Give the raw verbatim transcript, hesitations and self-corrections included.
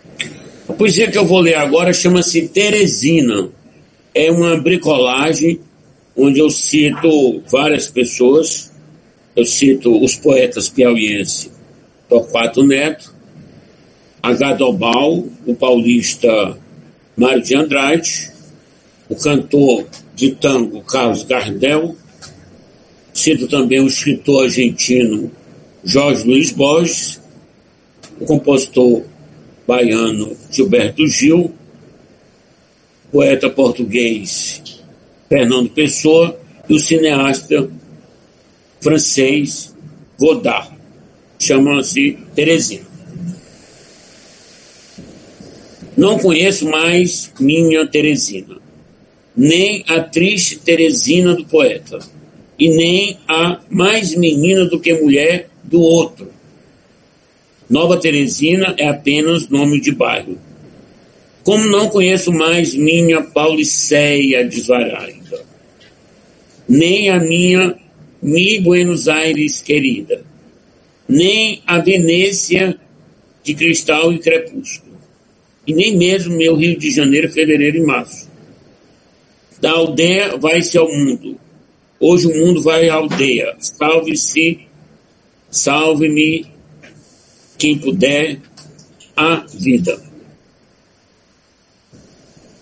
A poesia que eu vou ler agora chama-se Teresina. É uma bricolagem onde eu cito várias pessoas. Eu cito os poetas piauienses Torquato Neto, H. Dobal, o paulista Mário de Andrade, o cantor de tango Carlos Gardel. Cito também o escritor argentino Jorge Luiz Borges, o compositor baiano Gilberto Gil, poeta português Fernando Pessoa e o cineasta francês Godard. Chama-se Teresina. Não conheço mais minha Teresina, nem a triste Teresina do poeta, e nem a mais menina do que mulher do outro. Nova Teresina é apenas nome de bairro. Como não conheço mais minha Pauliceia desvaraida, nem a minha Mi Buenos Aires querida, nem a Venécia de cristal e crepúsculo, e nem mesmo meu Rio de Janeiro, fevereiro e março. Da aldeia vai-se ao mundo. Hoje o mundo vai à aldeia. Salve-se, salve-me, quem puder, a vida.